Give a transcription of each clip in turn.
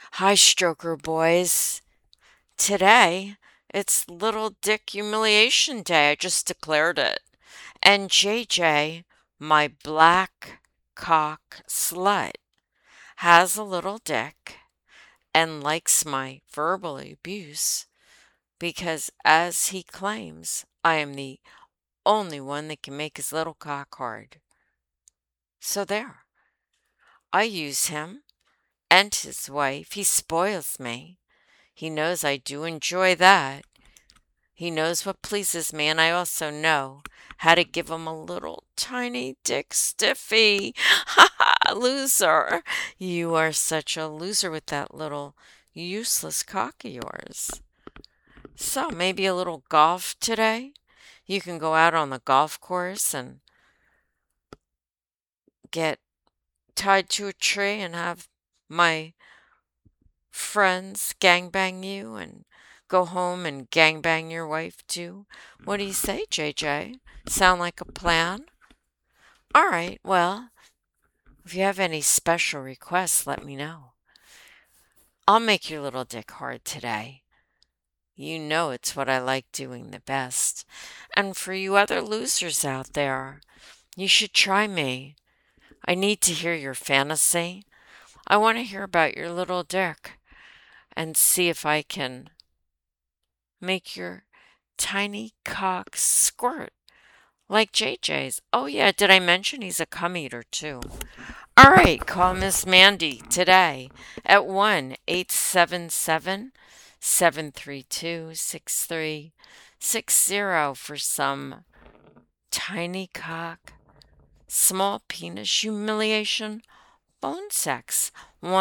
Hi, Stroker boys. Today, it's Little Dick Humiliation Day. I just declared it. And JJ, my black cock slut, has a little dick and likes my verbal abuse because, as he claims, I am the only one that can make his little cock hard. So there. I use him and his wife. He spoils me. He knows I do enjoy that. He knows what pleases me, and I also know how to give him a little tiny dick stiffy. Ha ha, loser. You are such a loser with that little useless cock of yours. So maybe a little golf today? You can go out on the golf course and get tied to a tree and have my friends gangbang you and go home and gangbang your wife too. What do you say, JJ? Sound like a plan? All right, well, if you have any special requests, let me know. I'll make your little dick hard today. You know it's what I like doing the best. And for you other losers out there, you should try me. I need to hear your fantasy. I want to hear about your little dick and see if I can make your tiny cock squirt like JJ's. Oh, yeah, did I mention he's a cum eater too? All right, call Miss Mandy today at 1-877-732-6360 for some tiny cock, small penis humiliation, phone sex.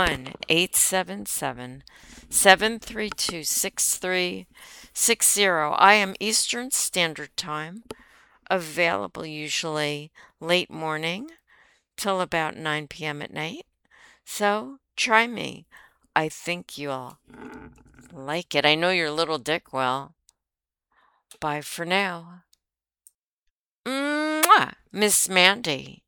1-877-732-6360. I am Eastern Standard Time, available usually late morning till about 9 p.m. at night. So try me. I think you'll like it. I know your little dick will. Bye for now. Mwah! Miss Mandy.